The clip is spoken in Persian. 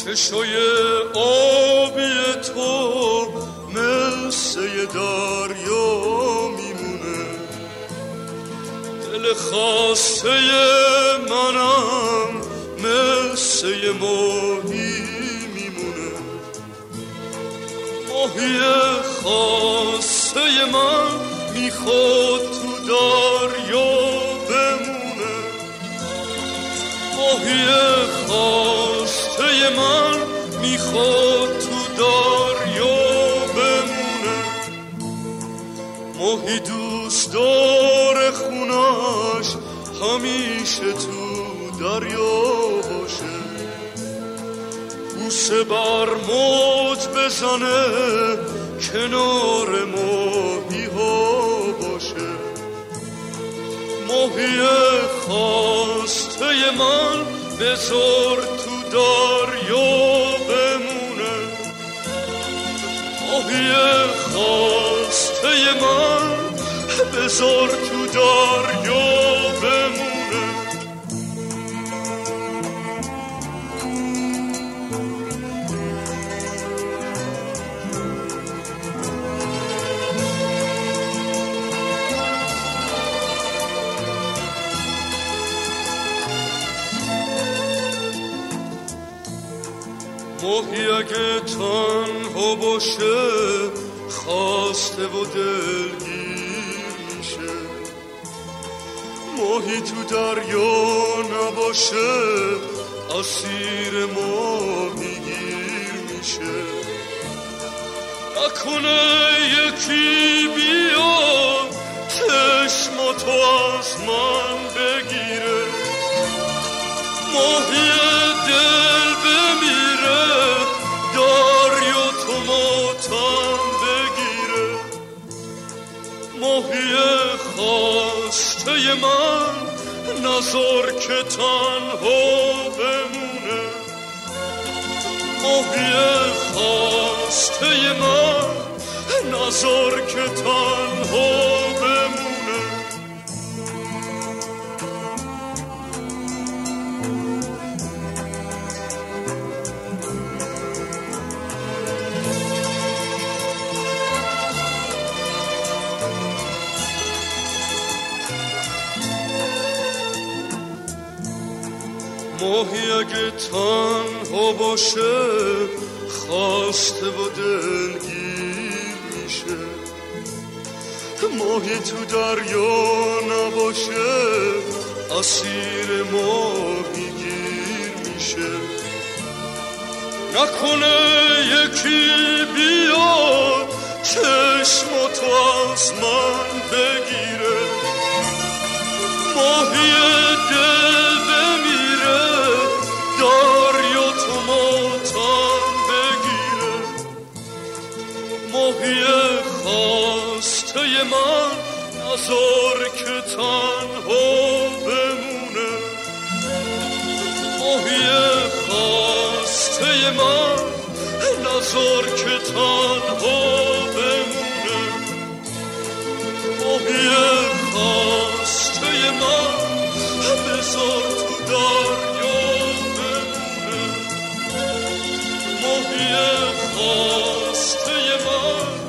چشای آبی تو مثل یه دریا میمونه، دل خسته منم مثل یه ماهی میمونه. ماهی خسته من میخواد تو دریا بمونه، ماهی خسته من میخواد تو دریا بمونه. ماهی دوست داره خونش همیشه تو دریا باشه، بوسه بر موج بزنه کنار ماهی ها باشه. ماهی خسته من بذار تو دریا بمونه، ماهی خسته من بذار تو دریا بمونه. ماهی اگه تنها باشه خسته و دلگیر میشه، ماهی تو دریا نباشه اسیر ماهیگیر میشه. نکنه یکی بیاد چشماتو از من بگیره، ماهی دل بمیره دریا تو ماتم بگیره. ماهی خسته من نذار که تنها بمونه، ماهی خسته من نذار که تنها بمونه. ماهی اگه تنها باشه خسته و دلگیر میشه، ماهی تو دریا نباشه اسیر ماهیگیر میشه. نکنه یکی بیاد چشماتو از من بگیره، ماهی دل بمیره دریا تو ماتم بگیره. ماهی خسته من نذار که تنها بمونه، ماهی خسته من نذار که تنها بمونه. ماهی خسته من بذار تو دریا بمونه، ماهی خسته من